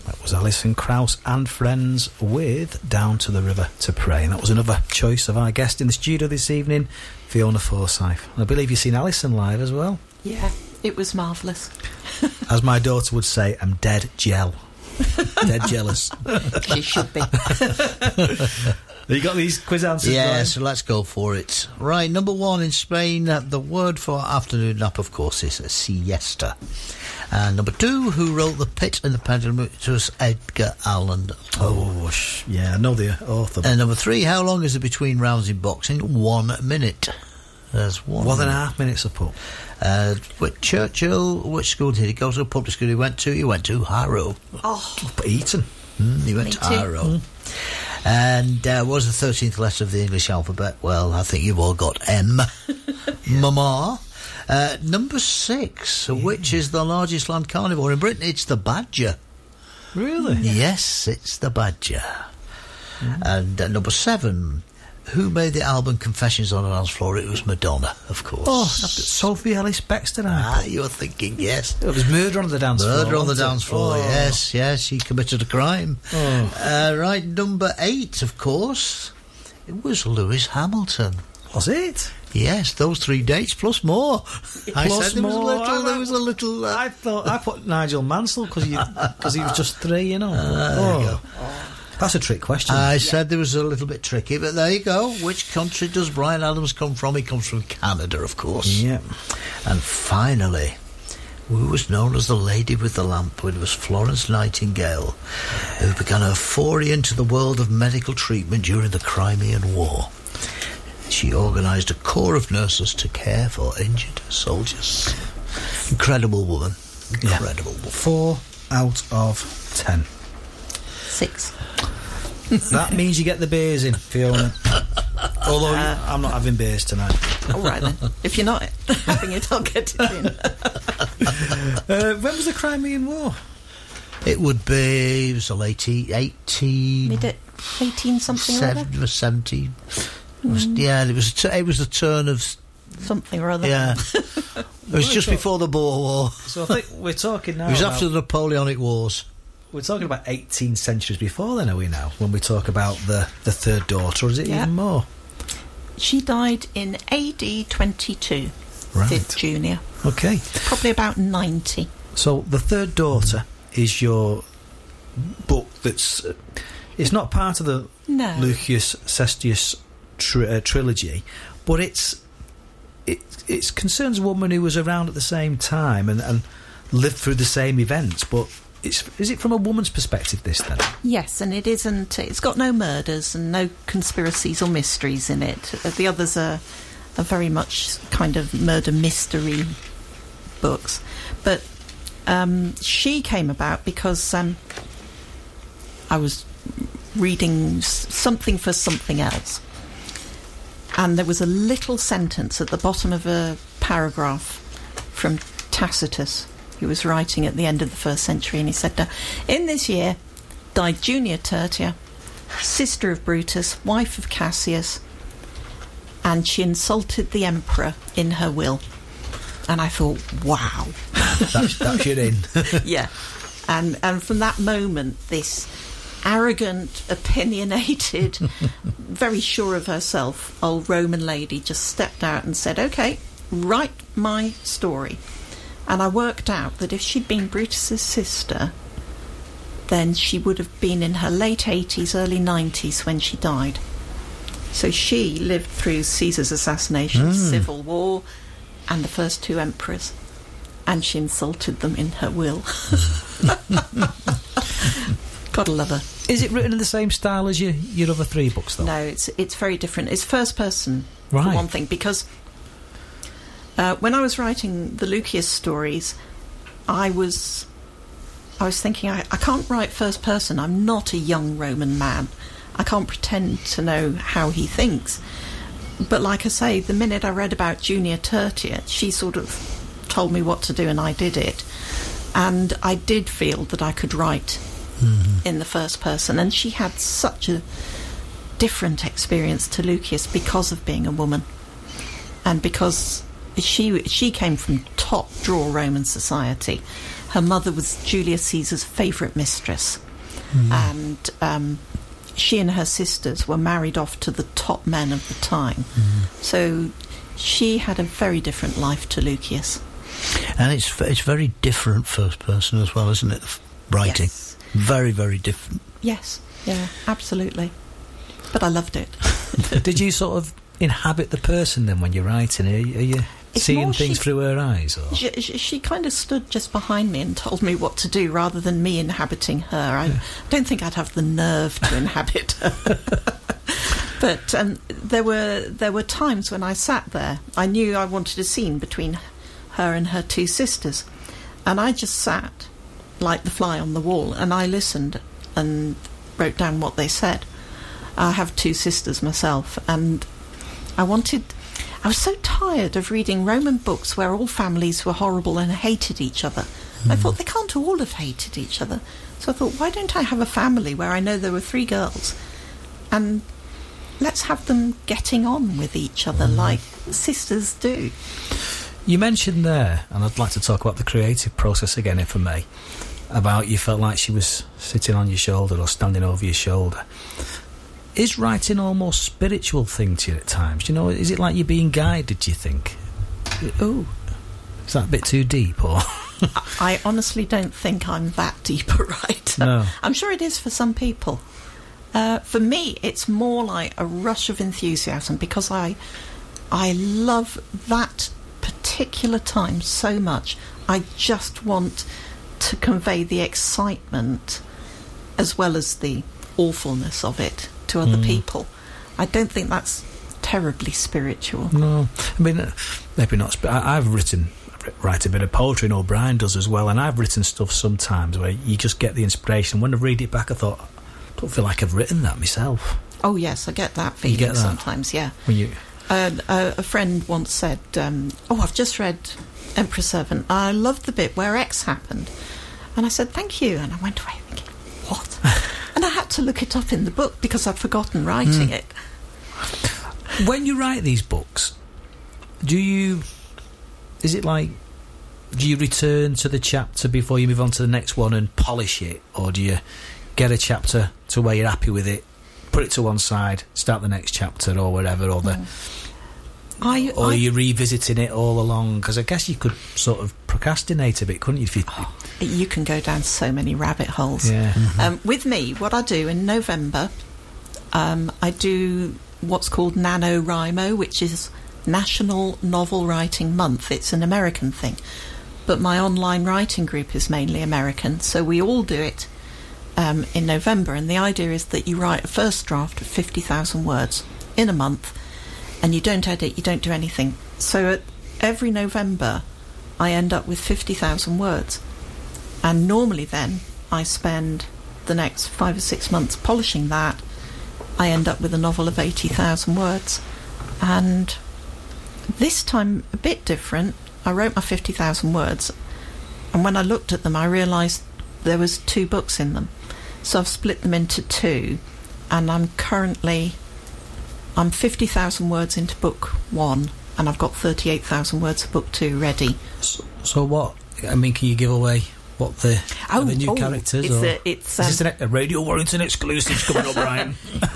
That was Alison Krauss and Friends with Down to the River to Pray. And that was another choice of our guest in the studio this evening, Fiona Forsyth. I believe you've seen Alison live as well. Yeah, it was marvellous. As my daughter would say, I'm dead dead jealous. She should be. You got these quiz answers? Yeah, Brian? so let's go for it. Right, number one in Spain, the word for afternoon nap, of course, is a siesta. And number two, who wrote The Pit and the Pendulum? It was Edgar Allan Poe. Yeah, I know the author. And number three, how long is it between rounds in boxing? 1 minute. There's 1.5 minutes of putt. With Churchill, which school did he go to? The public school he went to Harrow. Oh, But Eton. He went to Harrow. And what was the 13th letter of the English alphabet? Well, I think you've all got M. Mama. Number 6, which is the largest land carnivore in Britain? It's the badger. Really? Yes, it's the badger. And number 7, who made the album Confessions on a Dance Floor? It was Madonna, of course. Oh, Sophie Ellis-Bextor. You're thinking, yes. It was Murder on the Dance Floor. Murder on the dance floor, Oh. yes, she committed a crime. Right, number 8, of course, it was Lewis Hamilton. Was it? Yes, those 3 dates plus more. I Plus said there more. was a little. I thought I put Nigel Mansell because he was just 3, you know. There you go. That's a trick question. I said there was a little bit tricky, but there you go. Which country does Bryan Adams come from? He comes from Canada, of course. Yeah. And finally, who was known as the Lady with the Lamp? It was Florence Nightingale, who began her foray into the world of medical treatment during the Crimean War. She organised a corps of nurses to care for injured soldiers. Incredible woman. Incredible woman. 4 out of 10. 6. That means you get the beers in, Fiona. Although I'm not having beers tonight. All right then. If you're not having it, I'll get it in. When was the Crimean War? It would be, it was the late 18... Mid 18 something or other? 70. It was the turn of... Something or other. Yeah. It was just before the Boer War. So I think we're talking now. It was after the Napoleonic Wars. We're talking about 18 centuries before then, are we now? When we talk about the third daughter, or is it even more? She died in AD 22. Right. Did Junior. Okay. Probably about 90. So the third daughter is your book that's... it's not part of the Lucius Sestius trilogy, but it concerns a woman who was around at the same time and lived through the same events, but is it from a woman's perspective, this, then? Yes, and it isn't... It's got no murders and no conspiracies or mysteries in it. The others are very much kind of murder mystery books. But she came about because I was reading something for something else, and there was a little sentence at the bottom of a paragraph from Tacitus, who was writing at the end of the 1st century, and he said, in this year died Junia Tertia, sister of Brutus, wife of Cassius, and she insulted the emperor in her will. And I thought, wow. That's your in. Yeah. And from that moment, this arrogant, opinionated, very sure of herself old Roman lady just stepped out and said, OK, write my story. And I worked out that if she'd been Brutus's sister, then she would have been in her late 80s, early 90s when she died. So she lived through Caesar's assassination, civil war, and the first 2 emperors. And she insulted them in her will. Gotta love her. Is it written in the same style as your other 3 books, though? No, it's very different. It's first person, right, for one thing, because when I was writing the Lucius stories, I was thinking, I can't write first person. I'm not a young Roman man. I can't pretend to know how he thinks. But like I say, the minute I read about Junia Tertia, she sort of told me what to do and I did it. And I did feel that I could write in the first person. And she had such a different experience to Lucius because of being a woman. And because she came from top drawer Roman society. her mother was Julius Caesar's favourite mistress, and she and her sisters were married off to the top men of the time. So she had a very different life to Lucius. And it's very different first person as well, isn't it? Writing. Yes. Very, very different. Yes, yeah, absolutely. But I loved it. Did you sort of inhabit the person then when you're writing? Are you seeing things through her eyes? Or? She kind of stood just behind me and told me what to do rather than me inhabiting her. I don't think I'd have the nerve to inhabit her. But there were times when I sat there. I knew I wanted a scene between her and her two sisters, and I just sat like the fly on the wall, and I listened and wrote down what they said. I have two sisters myself, and I was so tired of reading Roman books where all families were horrible and hated each other. I thought, they can't all have hated each other. So I thought, why don't I have a family where I know there were 3 girls, and let's have them getting on with each other like sisters do. You mentioned there, and I'd like to talk about the creative process again, if I may, about you felt like she was sitting on your shoulder or standing over your shoulder. Is writing a more spiritual thing to you at times? You know, is it like you're being guided, do you think? Oh, is that a bit too deep, or...? I honestly don't think I'm that deep a writer. No. I'm sure it is for some people. For me, it's more like a rush of enthusiasm, because I love that particular time so much. I just want to convey the excitement as well as the awfulness of it to other people. I don't think that's terribly spiritual. No, I mean, maybe not. I've write a bit of poetry, and O'Brien does as well, and I've written stuff sometimes where you just get the inspiration. When I read it back, I thought, I don't feel like I've written that myself. Oh yes, I get that feeling get that? Sometimes, yeah. When you... a friend once said, I've just read Emperor's Servant. I loved the bit where X happened. And I said, thank you. And I went away thinking, what? And I had to look it up in the book because I'd forgotten writing it. When you write these books, do you return to the chapter before you move on to the next one and polish it? Or do you get a chapter to where you're happy with it, put it to one side, start the next chapter or whatever, or are you revisiting it all along? Because I guess you could sort of procrastinate a bit, couldn't you? You can go down so many rabbit holes. Yeah. With me, what I do in November, I do what's called NaNoWriMo, which is National Novel Writing Month. It's an American thing. But my online writing group is mainly American, so we all do it in November. And the idea is that you write a first draft of 50,000 words in a month, and you don't edit, you don't do anything. So every November, I end up with 50,000 words. And normally then, I spend the next 5 or 6 months polishing that. I end up with a novel of 80,000 words. And this time, a bit different. I wrote my 50,000 words, and when I looked at them, I realised there was 2 books in them. So I've split them into 2, and I'm 50,000 words into book 1, and I've got 38,000 words of book 2 ready. So what? I mean, can you give away what the new characters? It's is this a Radio Warrington exclusive coming up, Brian?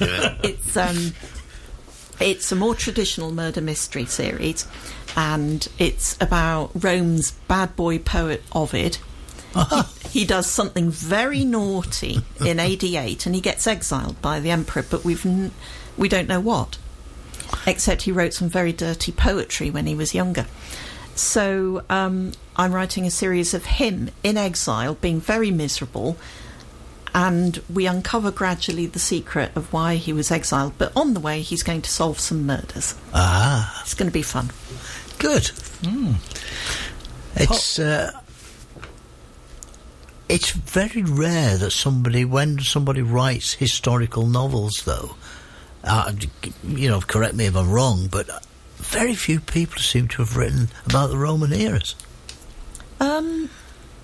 It's a more traditional murder mystery series, and it's about Rome's bad boy poet Ovid. He does something very naughty in AD 8, and he gets exiled by the emperor, but we don't know what, except he wrote some very dirty poetry when he was younger. So I'm writing a series of him in exile, being very miserable, and we uncover gradually the secret of why he was exiled. But on the way, he's going to solve some murders. It's going to be fun. Good. It's very rare that when somebody writes historical novels, though, correct me if I'm wrong, but very few people seem to have written about the Roman eras.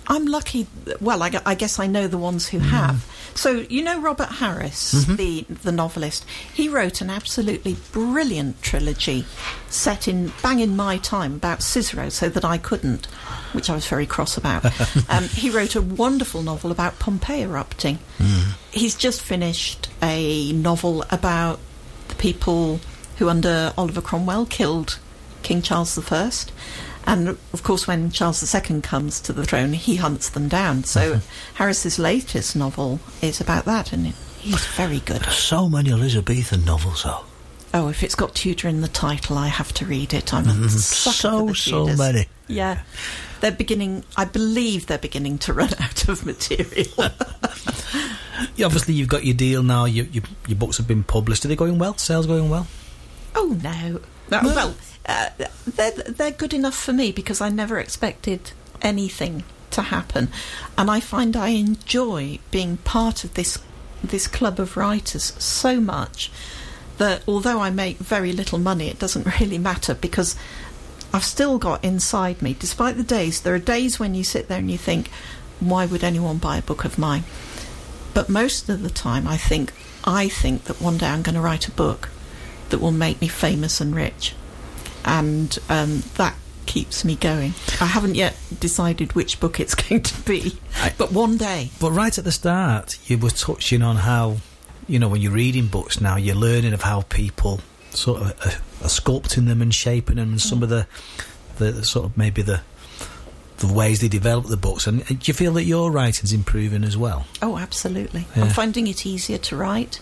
I'm lucky. Well, I guess I know the ones who have. So, you know Robert Harris, the novelist? He wrote an absolutely brilliant trilogy set bang in my time about Cicero, so that I couldn't, which I was very cross about. He wrote a wonderful novel about Pompeii erupting. He's just finished a novel about the people who, under Oliver Cromwell, killed King Charles I. And, of course, when Charles II comes to the throne, he hunts them down. So Harris's latest novel is about that, and he's very good. There's so many Elizabethan novels, though. Oh, if it's got Tudor in the title, I have to read it. I'm a sucker for the Tudors. So many. Yeah. I believe they're beginning to run out of material. Obviously, you've got your deal now. Your books have been published. Are they going well? Sales going well? Oh, no. Well... they're good enough for me because I never expected anything to happen, and I find I enjoy being part of this club of writers so much that although I make very little money, it doesn't really matter because I've still got inside me, despite the days, there are days when you sit there and you think, why would anyone buy a book of mine? But most of the time I think that one day I'm going to write a book that will make me famous and rich. And that keeps me going. I haven't yet decided which book it's going to be, but one day. But right at the start, you were touching on how, when you're reading books now, you're learning of how people sort of are sculpting them and shaping them, and some of the sort of maybe the ways they develop the books. And do you feel that your writing's improving as well? Oh, absolutely. Yeah. I'm finding it easier to write.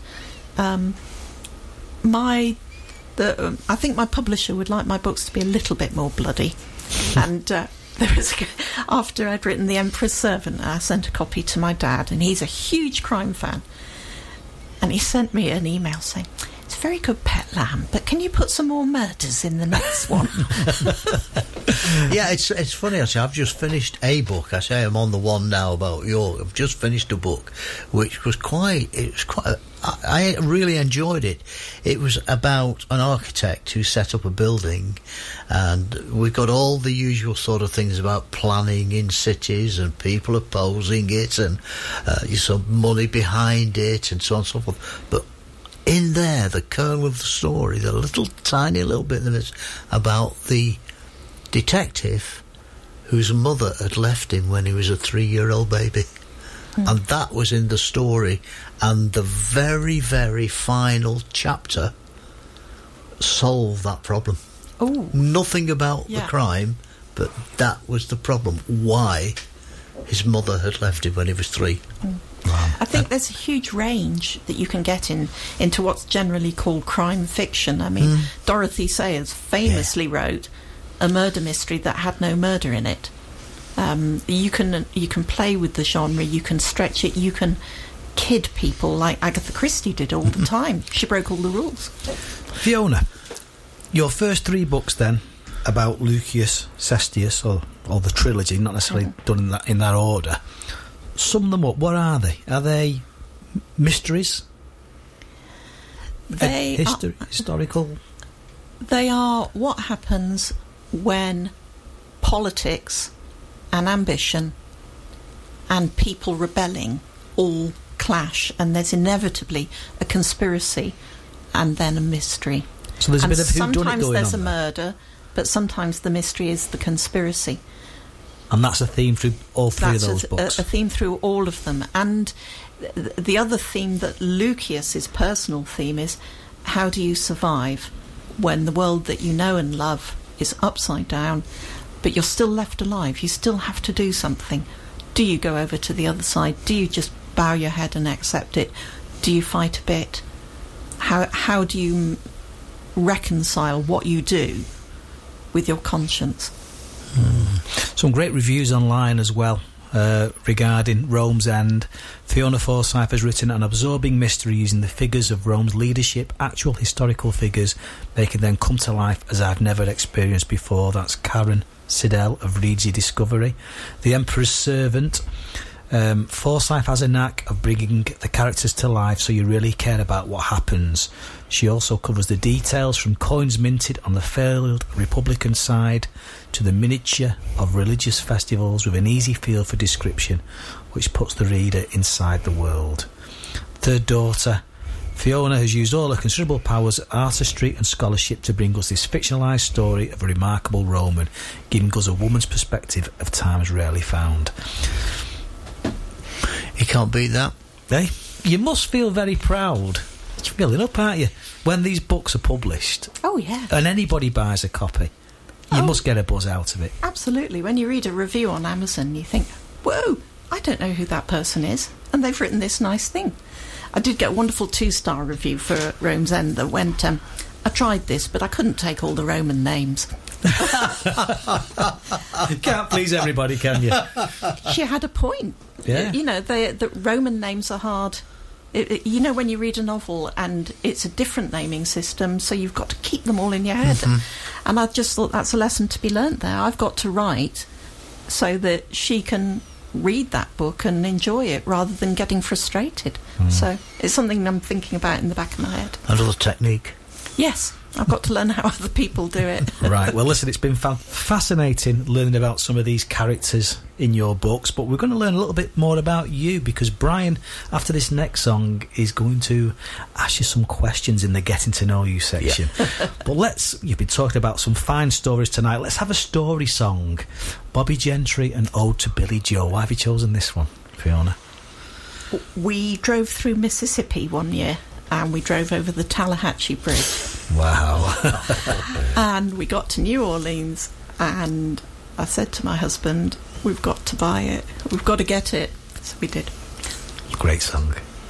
I think my publisher would like my books to be a little bit more bloody. And there was after I'd written The Emperor's Servant, I sent a copy to my dad, and he's a huge crime fan. And he sent me an email saying, "It's a very good, Pet Lamb, but can you put some more murders in the next one?" Yeah, it's funny actually. I've just finished a book. I say I'm on the one now about York. I've just finished a book, which was I really enjoyed it. It was about an architect who set up a building, and we've got all the usual sort of things about planning in cities and people opposing it and some money behind it and so on and so forth. But in there, the kernel of the story, the tiny little bit that is about the detective whose mother had left him when he was a 3-year-old baby. And that was in the story, and the very, very final chapter solved that problem. Oh, nothing about the crime, but that was the problem. Why his mother had left him when he was 3. Wow. I think there's a huge range that you can get into what's generally called crime fiction. I mean, Dorothy Sayers famously wrote a murder mystery that had no murder in it. You can play with the genre, you can stretch it, you can kid people like Agatha Christie did all the time. She broke all the rules. Fiona, your first 3 books then about Lucius Cestius, or the trilogy, not necessarily done in that order. Sum them up. What are they? Are they mysteries? Historical? They are what happens when politics and ambition and people rebelling all clash, and there's inevitably a conspiracy and then a mystery. So there's a bit of whodunit going on. Sometimes there's a murder, but sometimes the mystery is the conspiracy. And that's a theme through all 3 of those books. That's a theme through all of them. And the other theme that Lucius's personal theme is, how do you survive when the world that you know and love is upside down, but you're still left alive? You still have to do something. Do you go over to the other side? Do you just bow your head and accept it? Do you fight a bit? How do you reconcile what you do with your conscience? Some great reviews online as well regarding Rome's End. Fiona Forsyth has written an absorbing mystery using the figures of Rome's leadership, actual historical figures, making them come to life as I've never experienced before. That's Karen Siddell of Readsy Discovery. The Emperor's Servant Forsyth has a knack of bringing the characters to life so you really care about what happens. She also covers the details from coins minted on the failed Republican side to the miniature of religious festivals with an easy feel for description, which puts the reader inside the world. Third daughter, Fiona has used all her considerable powers of artistry and scholarship to bring us this fictionalised story of a remarkable Roman, giving us a woman's perspective of times rarely found. You can't beat that. Eh? You must feel very proud. You're filling up, aren't you? When these books are published. Oh, yeah. And anybody buys a copy, you must get a buzz out of it. Absolutely. When you read a review on Amazon, you think, whoa, I don't know who that person is, and they've written this nice thing. I did get a wonderful 2-star review for Rome's End that went, I tried this, but I couldn't take all the Roman names. Can't please everybody, can you? She had a point. Yeah. You know, the Roman names are hard. You know, when you read a novel and it's a different naming system, so you've got to keep them all in your head. Mm-hmm. And I just thought that's a lesson to be learnt there. I've got to write so that she can read that book and enjoy it rather than getting frustrated. So it's something I'm thinking about in the back of my head. Another technique. Yes. I've got to learn how other people do it. Right, well listen, it's been fascinating learning about some of these characters in your books, but we're going to learn a little bit more about you, because Brian, after this next song, is going to ask you some questions in the Getting to Know You section. Yeah. But you've been talking about some fine stories tonight, let's have a story song. Bobby Gentry and Ode to Billy Joe. Why have you chosen this one, Fiona? We drove through Mississippi one year, and we drove over the Tallahatchie Bridge. Wow. And we got to New Orleans, and I said to my husband, we've got to buy it. We've got to get it. So we did. Great song.